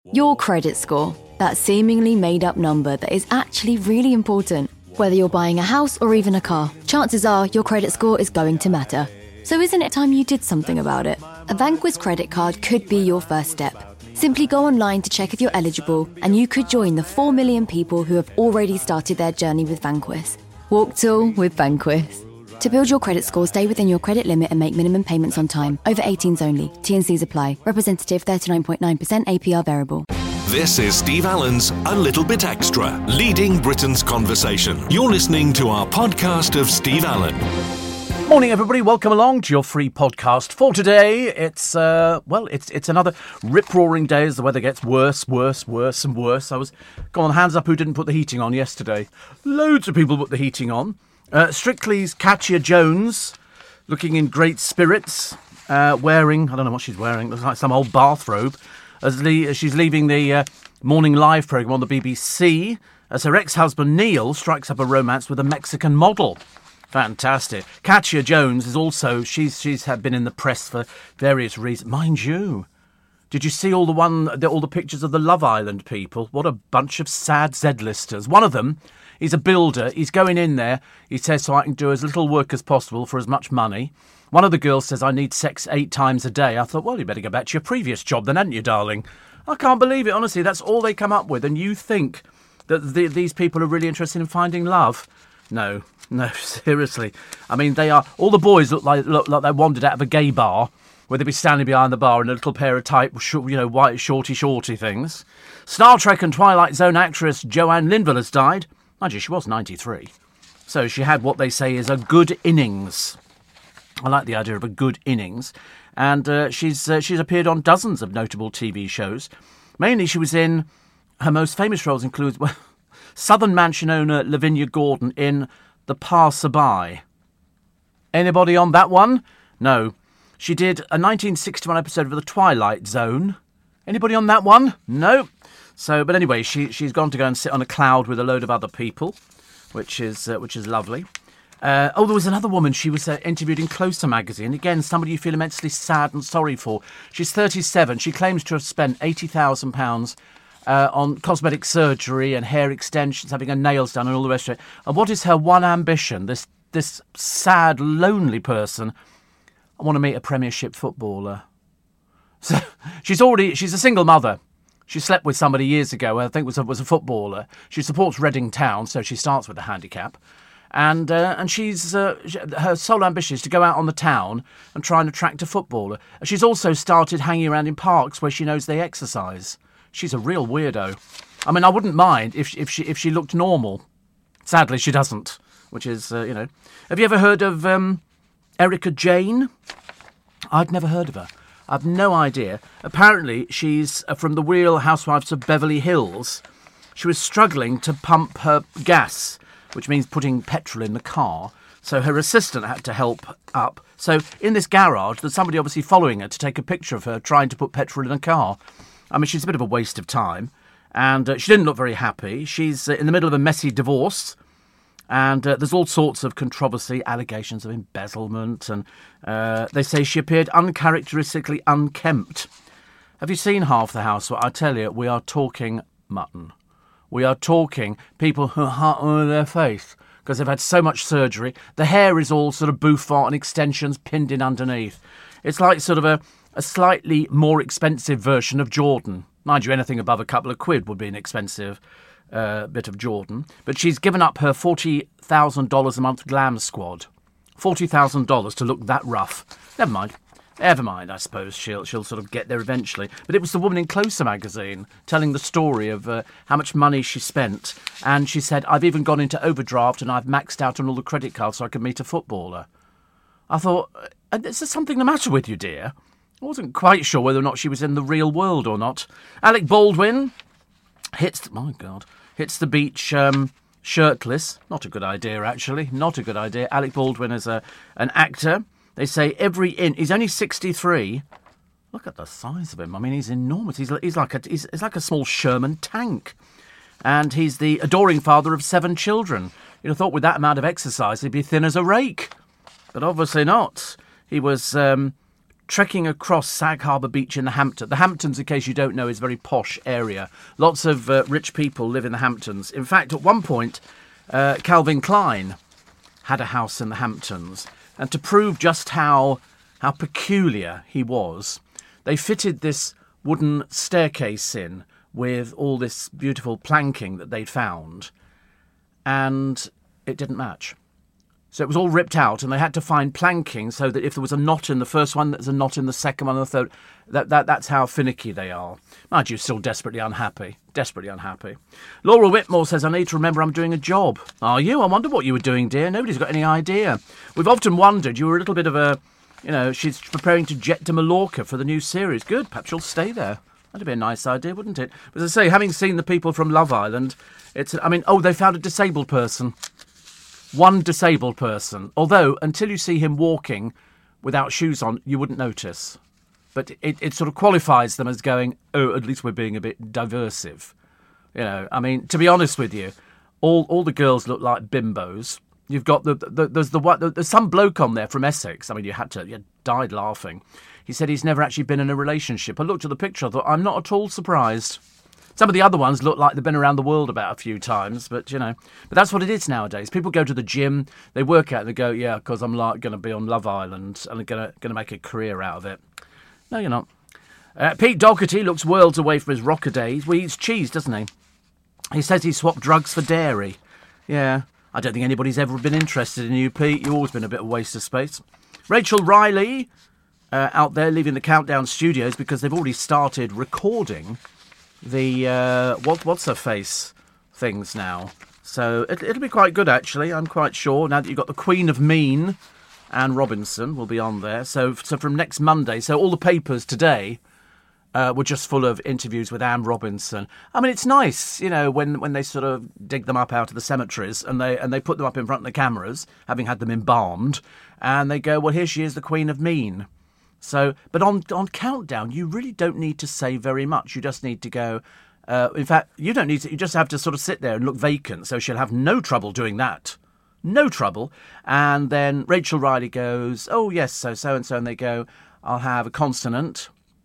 Your credit score, that seemingly made-up number that is actually really important. Whether you're buying a house or even a car, chances are your credit score is going to matter. So isn't it time you did something about it? A Vanquis credit card could be your first step. Simply go online to check if you're eligible, and you could join the 4 million people who have already started their journey with Vanquis. Walk tall with Vanquis. To build your credit score, stay within your credit limit and make minimum payments on time. Over 18s only. T&Cs apply. Representative 39.9% APR variable. This is Steve Allen's A Little Bit Extra, leading Britain's conversation. You're listening to our podcast of Steve Allen. Morning, everybody. Welcome along to your free podcast for today. It's another rip-roaring day as the weather gets worse and worse. Go on, hands up who didn't put the heating on yesterday. Loads of people put the heating on. Strictly's Katya Jones, looking in great spirits, wearing, I don't know what she's wearing, looks like some old bathrobe, as she's leaving the morning live programme on the BBC, as her ex-husband Neil strikes up a romance with a Mexican model. Fantastic. Katya Jones is also, she's had been in the press for various reasons. Mind you, did you see all the pictures of the Love Island people? What a bunch of sad Z-listers. One of them, he's a builder. He's going in there. He says, so I can do as little work as possible for as much money. One of the girls says, I need sex 8 times a day. I thought, well, you better go back to your previous job then, hadn't you, darling? I can't believe it, honestly. That's all they come up with. And you think that these people are really interested in finding love? No, seriously. I mean, they are. All the boys look like they wandered out of a gay bar, where they'd be standing behind the bar in a little pair of tight, white shorty things. Star Trek and Twilight Zone actress Joanne Linville has died. Mind you, she was 93. So she had what they say is a good innings. I like the idea of a good innings. And she's appeared on dozens of notable TV shows. Mainly she was in, her most famous roles include Southern Mansion owner Lavinia Gordon in The Passerby. Anybody on that one? No. She did a 1961 episode of The Twilight Zone. Anybody on that one? No. So, but anyway, she's gone to go and sit on a cloud with a load of other people, which is lovely. There was another woman she was interviewed in Closer magazine. Again, somebody you feel immensely sad and sorry for. She's 37. She claims to have spent £80,000 on cosmetic surgery and hair extensions, having her nails done and all the rest of it. And what is her one ambition? This sad, lonely person. I want to meet a Premiership footballer. So she's a single mother. She slept with somebody years ago, I think was a footballer. She supports Reading Town, so she starts with a handicap. And she's her sole ambition is to go out on the town and try and attract a footballer. She's also started hanging around in parks where she knows they exercise. She's a real weirdo. I mean, I wouldn't mind if she looked normal. Sadly, she doesn't, which is, Have you ever heard of Erica Jane? I've never heard of her. I've no idea. Apparently, she's from the Real Housewives of Beverly Hills. She was struggling to pump her gas, which means putting petrol in the car. So her assistant had to help up. So in this garage, there's somebody obviously following her to take a picture of her trying to put petrol in a car. I mean, she's a bit of a waste of time. And she didn't look very happy. She's in the middle of a messy divorce. And there's all sorts of controversy, allegations of embezzlement. And they say she appeared uncharacteristically unkempt. Have you seen half the house? Well, I tell you, we are talking mutton. We are talking people who are on their face because they've had so much surgery. The hair is all sort of bouffant and extensions pinned in underneath. It's like sort of a slightly more expensive version of Jordan. Mind you, anything above a couple of quid would be an expensive bit of Jordan. But she's given up her $40,000 a month glam squad. $40,000 to look that rough. Never mind, I suppose she'll sort of get there eventually. But it was the woman in Closer magazine telling the story of how much money she spent. And she said, I've even gone into overdraft and I've maxed out on all the credit cards so I can meet a footballer. I thought, is there something the matter with you, dear? I wasn't quite sure whether or not she was in the real world or not. Alec Baldwin hits the beach shirtless. Not a good idea, actually. Not a good idea. Alec Baldwin is an actor. They say he's only 63. Look at the size of him. I mean, he's enormous. He's like a small Sherman tank. And he's the adoring father of 7 children. You'd have thought with that amount of exercise he'd be thin as a rake. But obviously not. He was trekking across Sag Harbour Beach in the Hamptons. The Hamptons, in case you don't know, is a very posh area. Lots of rich people live in the Hamptons. In fact, at one point, Calvin Klein had a house in the Hamptons. And to prove just how peculiar he was, they fitted this wooden staircase in with all this beautiful planking that they'd found. And it didn't match. So it was all ripped out, and they had to find planking so that if there was a knot in the first one, there's a knot in the second one and the third. That's how finicky they are. Mind you, still desperately unhappy. Desperately unhappy. Laura Whitmore says, I need to remember I'm doing a job. Are you? I wonder what you were doing, dear. Nobody's got any idea. We've often wondered. You were a little bit of a, she's preparing to jet to Mallorca for the new series. Good. Perhaps you'll stay there. That'd be a nice idea, wouldn't it? But as I say, having seen the people from Love Island, they found a disabled person. One disabled person. Although, until you see him walking without shoes on, you wouldn't notice. But it sort of qualifies them as going, oh, at least we're being a bit diversive. To be honest with you, all the girls look like bimbos. You've got there's some bloke on there from Essex. You died laughing. He said he's never actually been in a relationship. I looked at the picture, I thought, I'm not at all surprised. Some of the other ones look like they've been around the world about a few times, but that's what it is nowadays. People go to the gym, they work out and they go, yeah, because I'm like going to be on Love Island and I'm going to make a career out of it. No, you're not. Pete Doherty looks worlds away from his rocker days. Well, he eats cheese, doesn't he? He says he swapped drugs for dairy. Yeah, I don't think anybody's ever been interested in you, Pete. You've always been a bit of a waste of space. Rachel Riley out there leaving the Countdown Studios because they've already started recording the what's her face things now, so it'll be quite good actually. I'm quite sure now that you've got the Queen of Mean, Anne Robinson will be on there. So from next Monday, so all the papers today were just full of interviews with Anne Robinson. It's nice, when they sort of dig them up out of the cemeteries and they put them up in front of the cameras, having had them embalmed, and they go, well, here she is, the Queen of Mean. So, but on Countdown, you really don't need to say very much. You just need to go. In fact, you don't need to. You just have to sort of sit there and look vacant. So she'll have no trouble doing that. No trouble. And then Rachel Riley goes, oh, yes, so and so. And they go, I'll have a consonant.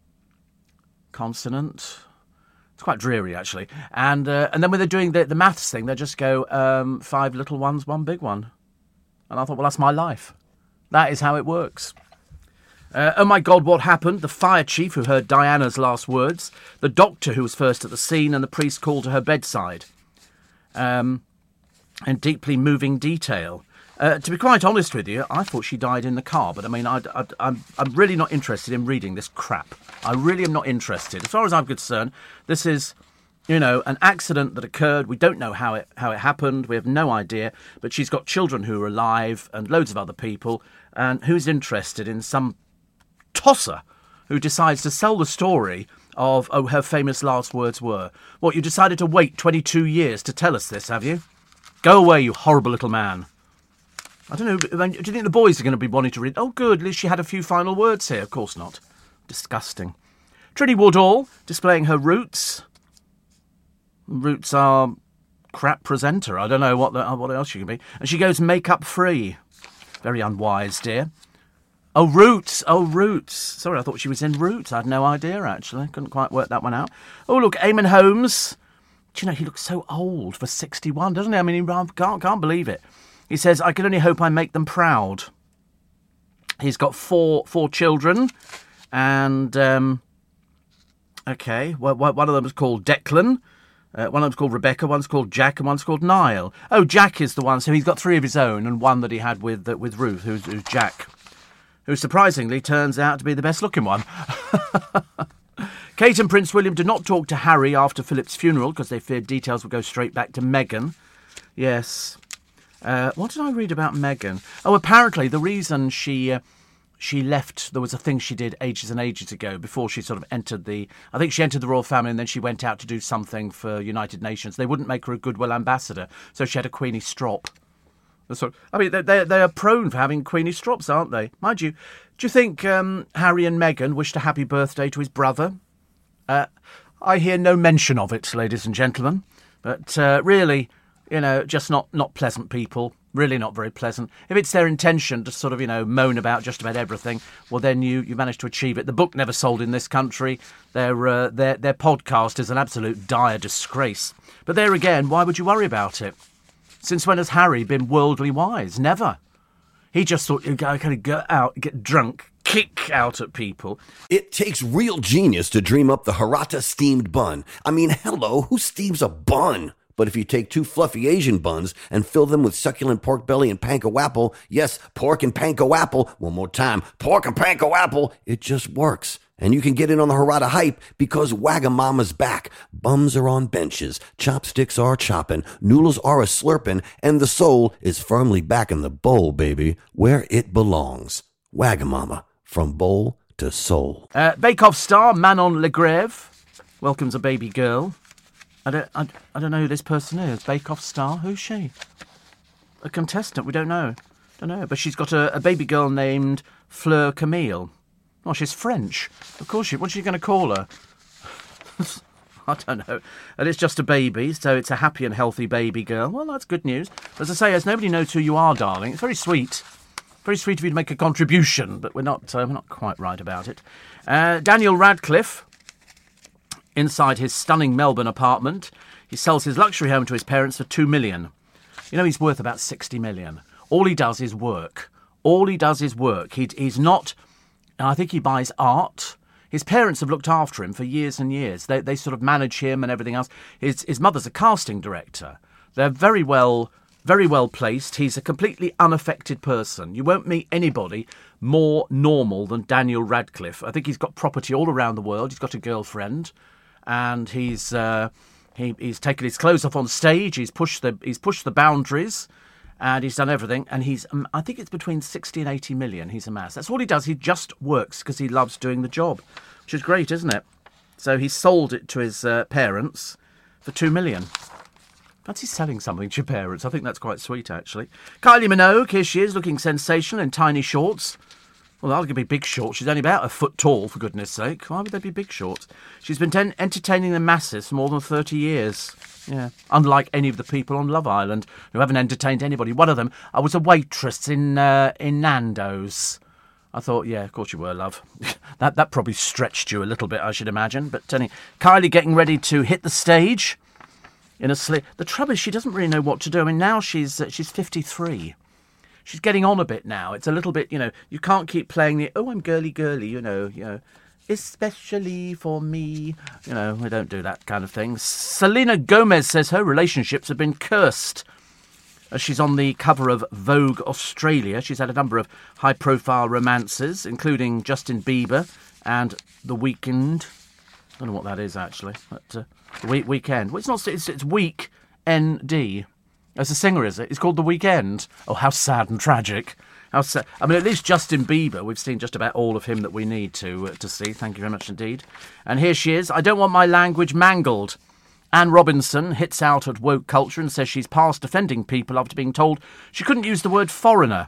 Consonant. It's quite dreary, actually. And then when they're doing the maths thing, they just go, 5 little ones, 1 big one. And I thought, well, that's my life. That is how it works. Oh my God, what happened? The fire chief who heard Diana's last words, the doctor who was first at the scene, and the priest called to her bedside. And deeply moving detail. To be quite honest with you, I thought she died in the car, but I'm really not interested in reading this crap. I really am not interested. As far as I'm concerned, this is, an accident that occurred. We don't know how it happened. We have no idea. But she's got children who are alive and loads of other people. And who's interested in some tosser who decides to sell the story of, her famous last words were. What, you decided to wait 22 years to tell us this, have you? Go away, you horrible little man. I don't know, do you think the boys are going to be wanting to read? Oh, good, at least she had a few final words here. Of course not. Disgusting. Trinny Woodall, displaying her roots. Roots are crap presenter. I don't know what else she can be. And she goes makeup free. Very unwise, dear. Oh, Roots. Sorry, I thought she was in Roots. I had no idea, actually. Couldn't quite work that one out. Oh, look, Eamon Holmes. Do you know, he looks so old for 61, doesn't he? He can't believe it. He says, I can only hope I make them proud. He's got four children. And, okay, well, one of them is called Declan. One of them's called Rebecca, one's called Jack, and one's called Niall. Oh, Jack is the one. So he's got 3 of his own, and one that he had with Ruth, who's Jack, who surprisingly turns out to be the best-looking one. Kate and Prince William did not talk to Harry after Philip's funeral because they feared details would go straight back to Meghan. Yes. What did I read about Meghan? Oh, apparently the reason she left, there was a thing she did ages and ages ago before she sort of entered the royal family, and then she went out to do something for United Nations. They wouldn't make her a goodwill ambassador, so she had a Queenie strop. They are prone for having Queenie strops, aren't they? Mind you, do you think Harry and Meghan wished a happy birthday to his brother? I hear no mention of it, ladies and gentlemen. But really, just not pleasant people. Really not very pleasant. If it's their intention to sort of, moan about just about everything, well, then you managed to achieve it. The book never sold in this country. Their podcast is an absolute dire disgrace. But there again, why would you worry about it? Since when has Harry been worldly wise? Never. He just thought he'd kind of go out, get drunk, kick out at people. It takes real genius to dream up the Hirata steamed bun. I mean, hello, who steams a bun? But if you take 2 fluffy Asian buns and fill them with succulent pork belly and panko apple, yes, pork and panko apple, one more time, pork and panko apple, it just works. And you can get in on the Hirata hype because Wagamama's back. Bums are on benches, chopsticks are chopping, noodles are a-slurping, and the soul is firmly back in the bowl, baby, where it belongs. Wagamama, from bowl to soul. Bake Off star Manon Legreve welcomes a baby girl. I don't know who this person is. Bake Off star? Who's she? A contestant? We don't know. But she's got a baby girl named Fleur Camille. Oh, she's French. Of course she... What's she going to call her? I don't know. And it's just a baby, so it's a happy and healthy baby girl. Well, that's good news. As I say, as nobody knows who you are, darling, it's very sweet. Very sweet of you to make a contribution, but we're not quite right about it. Daniel Radcliffe... Inside his stunning Melbourne apartment, he sells his luxury home to his parents for $2 million. He's worth about $60 million. All he does is work. He's not... And I think he buys art. His parents have looked after him for years and years. They sort of manage him and everything else. His mother's a casting director. They're very well placed. He's a completely unaffected person. You won't meet anybody more normal than Daniel Radcliffe. I think he's got property all around the world. He's got a girlfriend. And he's taken his clothes off on stage. He's pushed the boundaries, and he's done everything. And I think it's between 60 and 80 million he's amassed. That's all he does. He just works because he loves doing the job, which is great, isn't it? So he sold it to his parents for $2 million. Fancy selling something to your parents. I think that's quite sweet, actually. Kylie Minogue, here she is, looking sensational in tiny shorts. Well, they'll be big shorts. She's only about a foot tall, for goodness sake. Why would they be big shorts? She's been entertaining the masses for more than 30 years. Yeah, unlike any of the people on Love Island who haven't entertained anybody. One of them, I was a waitress in Nando's. I thought, yeah, of course you were, love. that probably stretched you a little bit, I should imagine. But Kylie getting ready to hit the stage in a slip. The trouble is she doesn't really know what to do. I mean, now she's 53. She's getting on a bit now. It's a little bit, you can't keep playing the, I'm girly, especially for me. We don't do that kind of thing. Selena Gomez says her relationships have been cursed. As she's on the cover of Vogue Australia, she's had a number of high-profile romances, including Justin Bieber and The Weeknd. I don't know what that is, actually. But, The Weekend. Well, it's Week N-D. As a singer, is it? It's called The Weekend. Oh, how sad and tragic. How sad. I mean, at least Justin Bieber, we've seen just about all of him that we need to see. Thank you very much indeed. And here she is. I don't want my language mangled. Anne Robinson hits out at woke culture and says she's past offending people after being told she couldn't use the word foreigner.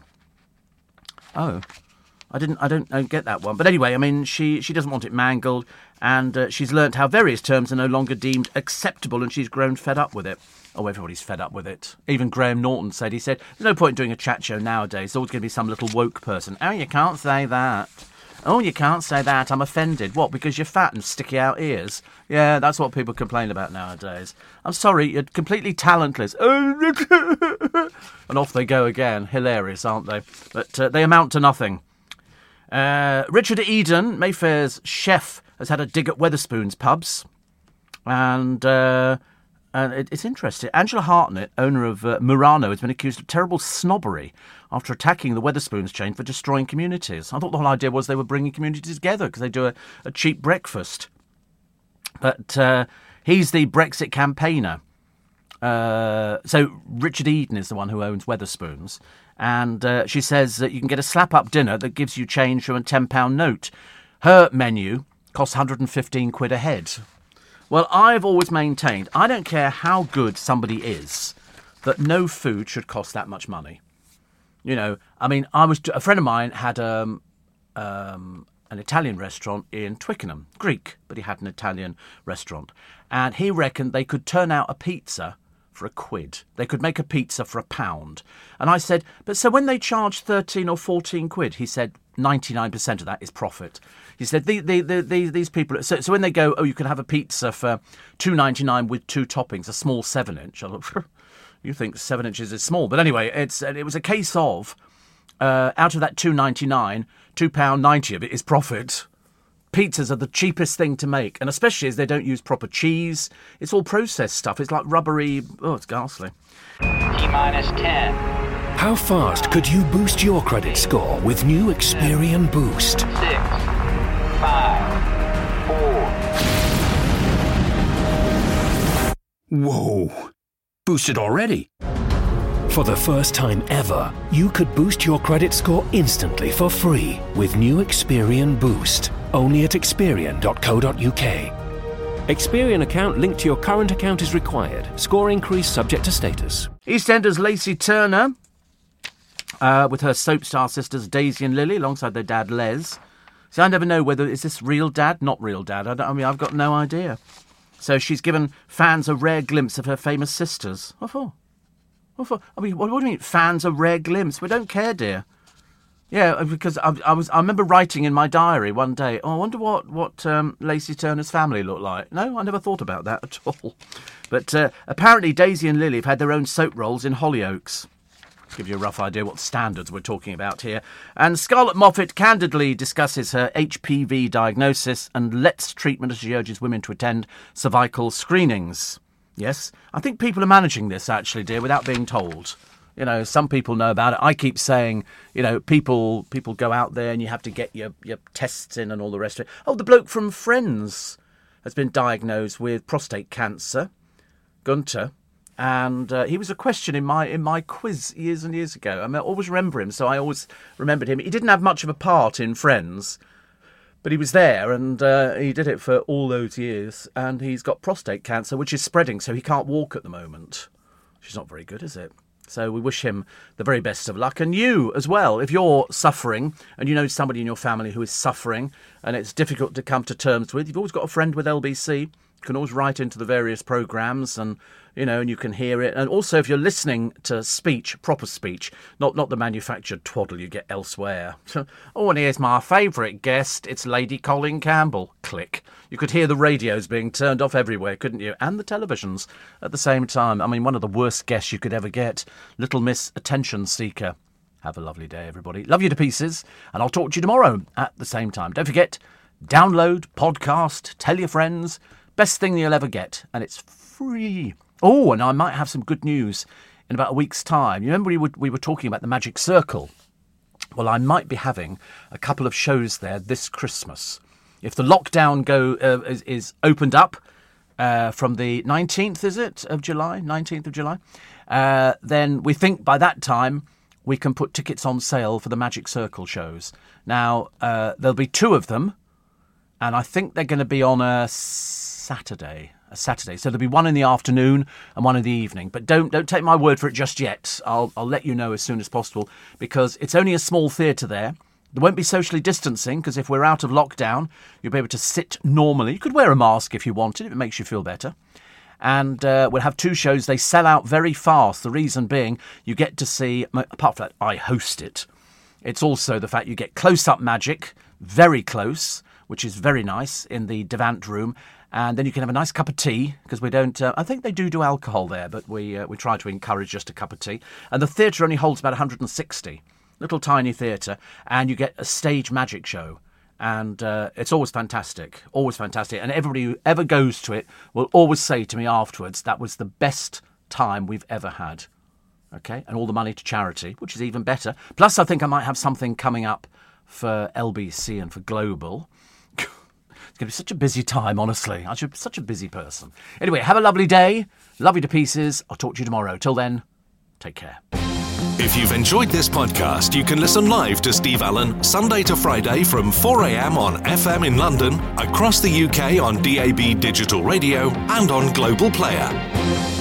Oh, I don't get that one. But anyway, I mean, she doesn't want it mangled, and she's learnt how various terms are no longer deemed acceptable, and she's grown fed up with it. Oh, everybody's fed up with it. Even Graham Norton said, there's no point in doing a chat show nowadays. There's always going to be some little woke person. Oh, you can't say that. Oh, you can't say that. I'm offended. What, because you're fat and sticky out ears? Yeah, that's what people complain about nowadays. I'm sorry, you're completely talentless. And off they go again. Hilarious, aren't they? But they amount to nothing. Richard Eden, Mayfair's chef, has had a dig at Wetherspoons pubs. And it's interesting. Angela Hartnett, owner of Murano, has been accused of terrible snobbery after attacking the Wetherspoons chain for destroying communities. I thought the whole idea was they were bringing communities together because they do a cheap breakfast. But he's the Brexit campaigner. So Richard Eden is the one who owns Wetherspoons. And she says that you can get a slap-up dinner that gives you change from a £10 note. Her menu costs 115 quid a head. Well, I've always maintained, I don't care how good somebody is, that no food should cost that much money. I mean, a friend of mine had an Italian restaurant in Twickenham, Greek, but he had an Italian restaurant. And he reckoned they could turn out a pizza for £1. They could make a pizza for £1. And I said, but so when they charge 13 or 14 quid, he said, 99% of that is profit. He said, these people, so when they go, oh, you can have a pizza for $2.99 with 2 toppings, a small 7-inch. I thought, you think 7 inches is small. But anyway, it was a case of, out of that $2.99, £2.90 of it is profit. Pizzas are the cheapest thing to make, and especially as they don't use proper cheese. It's all processed stuff. It's like rubbery. Oh, it's ghastly. T-minus 10. How fast could you boost your credit score with new Experian Boost? 6, 5, 4. Whoa! Boosted already? For the first time ever, you could boost your credit score instantly for free with new Experian Boost. Only at Experian.co.uk. Experian account linked to your current account is required. Score increase subject to status. EastEnders Lacey Turner, with her soap star sisters Daisy and Lily, alongside their dad Les. See, I never know whether, is this real dad, not real dad? I've got no idea. So she's given fans a rare glimpse of her famous sisters. What for? What do you mean, fans a rare glimpse? We don't care, dear. Yeah, because I remember writing in my diary one day, I wonder what Lacey Turner's family looked like. No, I never thought about that at all. But apparently Daisy and Lily have had their own soap rolls in Hollyoaks. Give you a rough idea what standards we're talking about here. And Scarlett Moffat candidly discusses her HPV diagnosis and lets treatment as she urges women to attend cervical screenings. Yes, I think people are managing this, actually, dear, without being told. You know, some people know about it. I keep saying, you know, people go out there and you have to get your tests in and all the rest of it. Oh, the bloke from Friends has been diagnosed with prostate cancer, Gunter, and he was a question in my quiz years and years ago. I always remember him, so I always remembered him. He didn't have much of a part in Friends, but he was there, and he did it for all those years, and he's got prostate cancer, which is spreading, so he can't walk at the moment. Which is not very good, is it? So we wish him the very best of luck. And you as well, if you're suffering and you know somebody in your family who is suffering and it's difficult to come to terms with, you've always got a friend with LBC. You can always write into the various programmes and, you know, and you can hear it. And also if you're listening to speech, proper speech, not the manufactured twaddle you get elsewhere. Oh, and here's my favourite guest. It's Lady Colin Campbell. Click. You could hear the radios being turned off everywhere, couldn't you? And the televisions at the same time. I mean, one of the worst guests you could ever get. Little Miss Attention Seeker. Have a lovely day, everybody. Love you to pieces. And I'll talk to you tomorrow at the same time. Don't forget, download, podcast, tell your friends. Best thing you'll ever get. And it's free. Oh, and I might have some good news in about a week's time. You remember we were talking about the Magic Circle? Well, I might be having a couple of shows there this Christmas. If the lockdown is opened up from the 19th, is it, of July? 19th of July? Then we think by that time we can put tickets on sale for the Magic Circle shows. Now, there'll be 2 of them, and I think they're going to be on a Saturday. So there'll be one in the afternoon and one in the evening. But don't take my word for it just yet. I'll let you know as soon as possible, because it's only a small theatre there. There won't be socially distancing, because if we're out of lockdown, you'll be able to sit normally. You could wear a mask if you wanted, if it makes you feel better. And we'll have 2 shows. They sell out very fast. The reason being, you get to see, apart from that, I host it. It's also the fact you get close-up magic, very close, which is very nice, in the Devant room. And then you can have a nice cup of tea, because we don't... I think they do alcohol there, but we try to encourage just a cup of tea. And the theatre only holds about 160. Little tiny theatre, and you get a stage magic show. And it's always fantastic. And everybody who ever goes to it will always say to me afterwards, that was the best time we've ever had. Okay? And all the money to charity, which is even better. Plus, I think I might have something coming up for LBC and for Global. It's going to be such a busy time, honestly. I'm such a busy person. Anyway, have a lovely day. Love you to pieces. I'll talk to you tomorrow. Till then, take care. If you've enjoyed this podcast, you can listen live to Steve Allen Sunday to Friday from 4 a.m. on FM in London, across the UK on DAB digital radio and on Global Player.